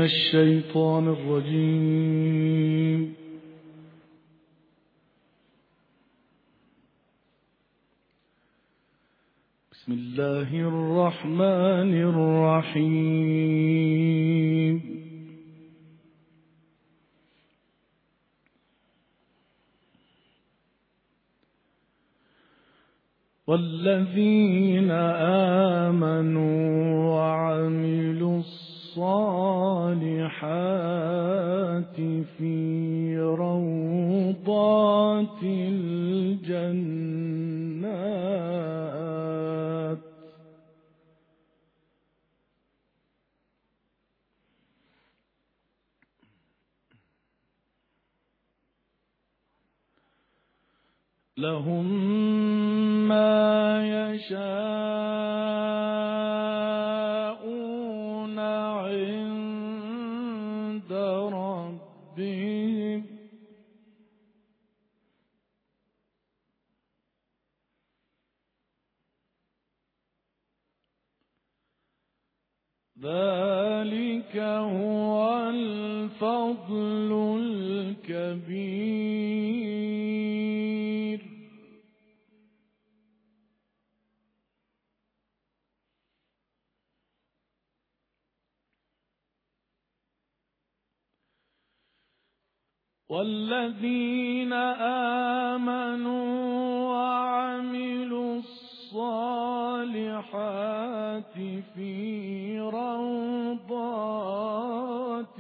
الشيطان الرجيم. بسم الله الرحمن الرحيم. والذين آمنوا وعملوا الصالحات في روضات الجنات لهم ما يشاءون عند ربهم ذلك هو الفضل الكبير. والذين آمنوا وعملوا الصالحات في روضات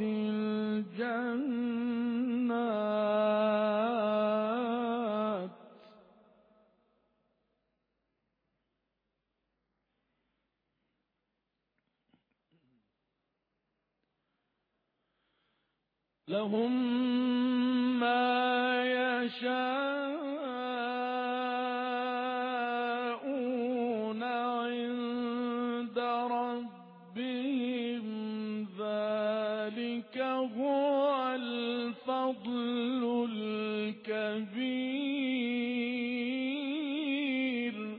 الجنات لهم ما يشاءون عند ربهم ذلك هو الفضل الكبير.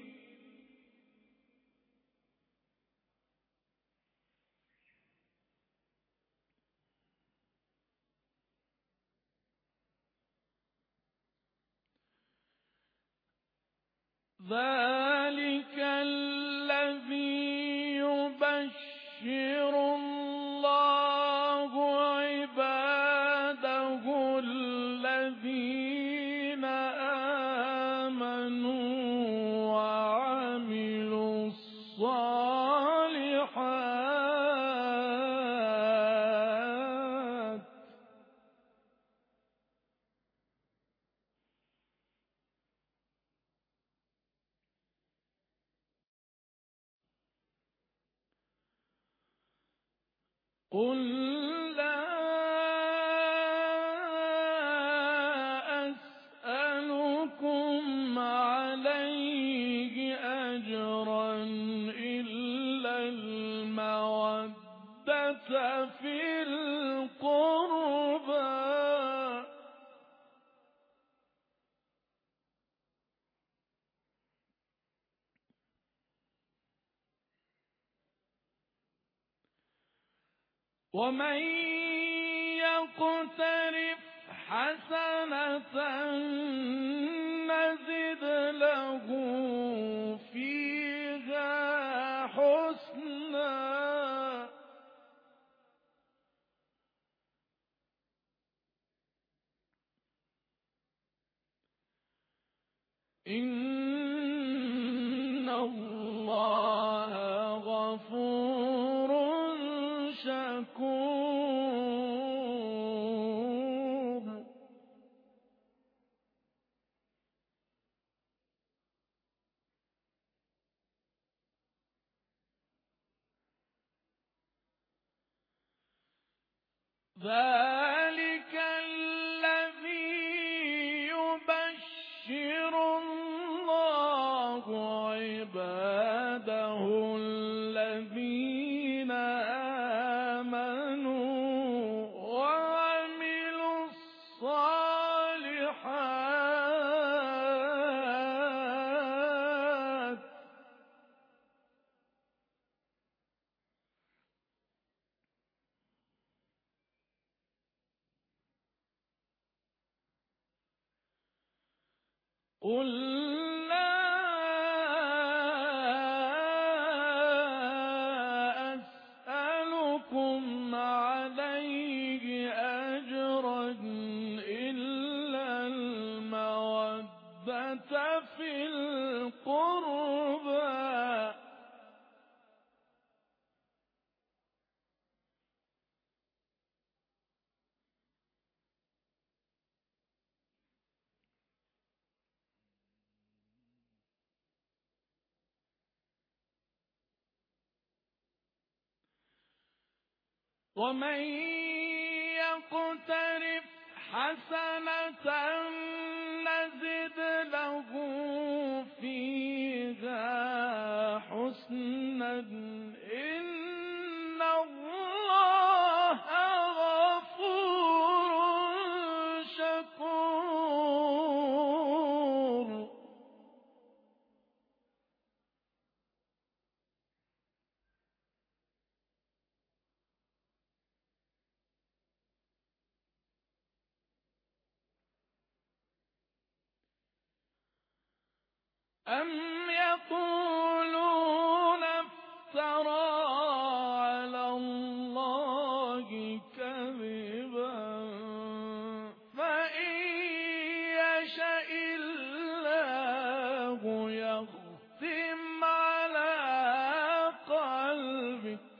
ذلك الذي يبشر الله عباده الذين آمنوا وعملوا الصالحات قل لا أسألكم عليه أجرا إلا المودة في القربى ومن يقترف حسنة نزد له فيها حسنا إن الله غفور شكور. ذلك الذي يبشر الله عباده الذين آمنوا وعملوا الصالحات قُل لَّا أَسْأَلُكُمْ عَلَيْهِ أَجْرًا إِلَّا الْمَوَدَّةَ فِي الْقُرْبَىٰ ۗ وَمَن يَقْتَرِفْ حَسَنَةً نَّزِدْ لَهُ فِيهَا حُسْنًا ۚ إِنَّ اللَّهَ غَفُورٌ شَكُورٌ. أَمْ يَقُولُونَ افْتَرَىٰ عَلَى اللَّهِ كَذِبًا ۖ فَإِن يَشَإِ اللَّهُ يَخْتِمْ عَلَىٰ قَلْبِكَ ۗ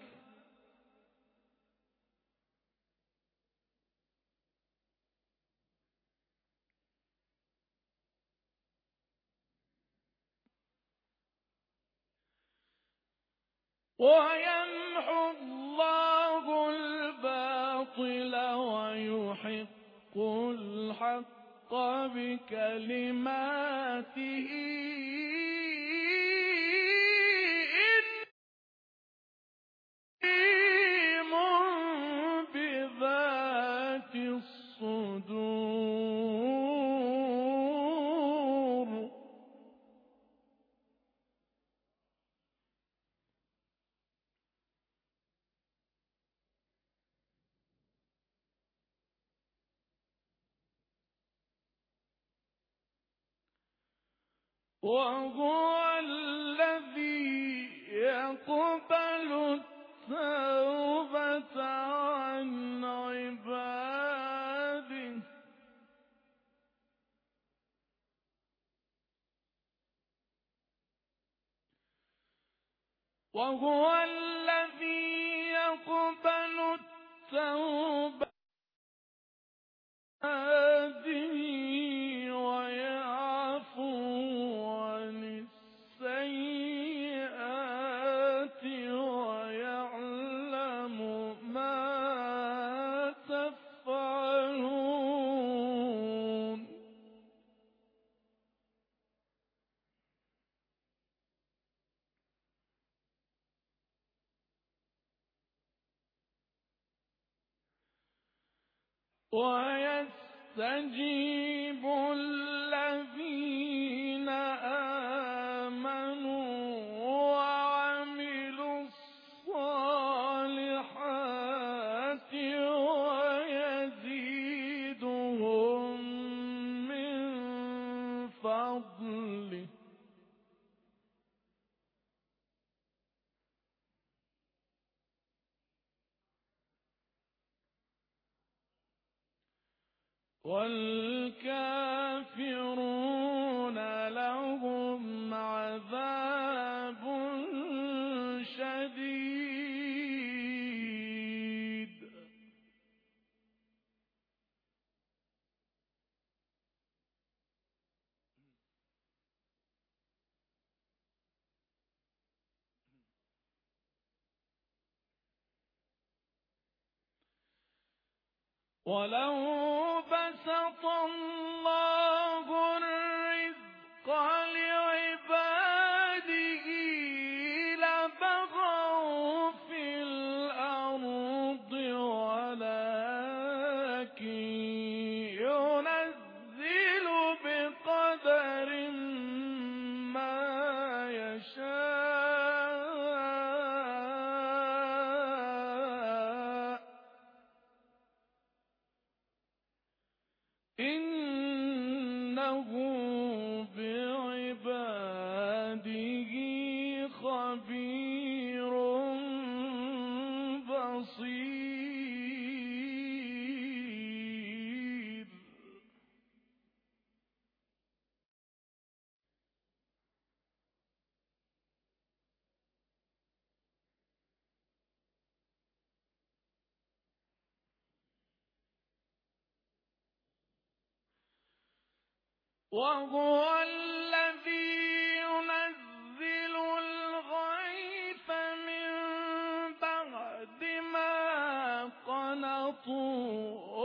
وَيَمْحُو اللَّهُ الْبَاطِلَ وَيُحِقُّ الْحَقَّ بِكَلِمَاتِهِ ۚ إِنَّهُ عَلِيمٌ بِذَاتِ الصُّدُورِ. وَهُوَ الَّذِي يَقْبَلُ التَّوْبَةَ عَنْ عِبَادِهِ ۖ وَهُوَ الَّذِي يَقْبَلُ التَّوْبَةَ عَنْ عِبَادِهِ وَيَعْفُو عَنِ السَّيِّئَاتِ وَيَعْلَمُ مَا تَفْعَلُونَ. وَيَسْتَجِيبُ الَّذِينَ آمَنُوا وَعَمِلُوا الصَّالِحَاتِ وَيَزِيدُهُم مِّن فَضْلِهِ ۚ وَالْكَافِرُونَ لَهُمْ عَذَابٌ شَدِيدٌ. وَلَوْ بَسَطَ اللَّهُ الرِّزْقَ لِعِبَادِهِ لَبَغَوْا فِي الْأَرْضِ وَلَٰكِن يُنَزِّلُ بِقَدَرٍ مَّا يَشَاءُ ۚ إِنَّهُ بعباده خبير بصير. وهو الذي ينزل الغيث من بعد ما قنطوا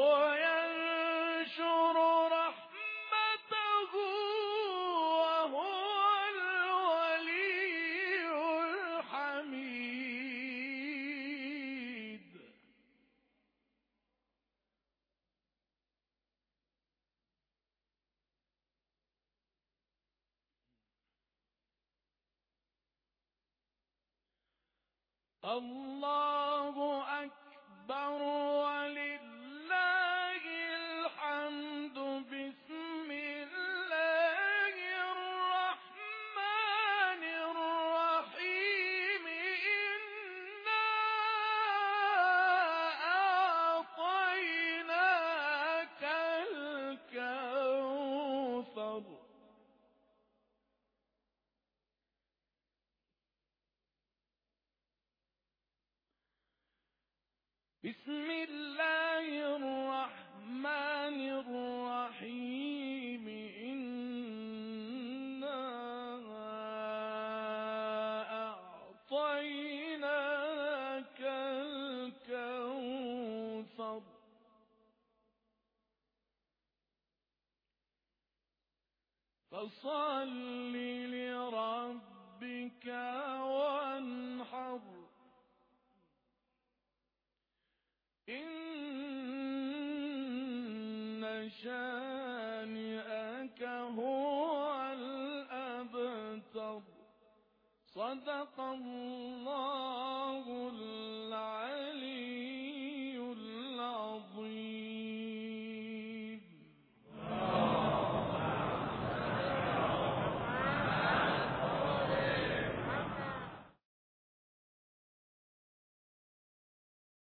وينشر رحمته وهو الولي الحميد. الله أكبر ولله الحمد. بسم الله الرحمن الرحيم. إنا أعطيناك الكوثر. بسم الله الرحمن الرحيم. إنا أعطيناك الكوثر فصل لربك وانحر. إن شانئك هو الأبتر. صدق الله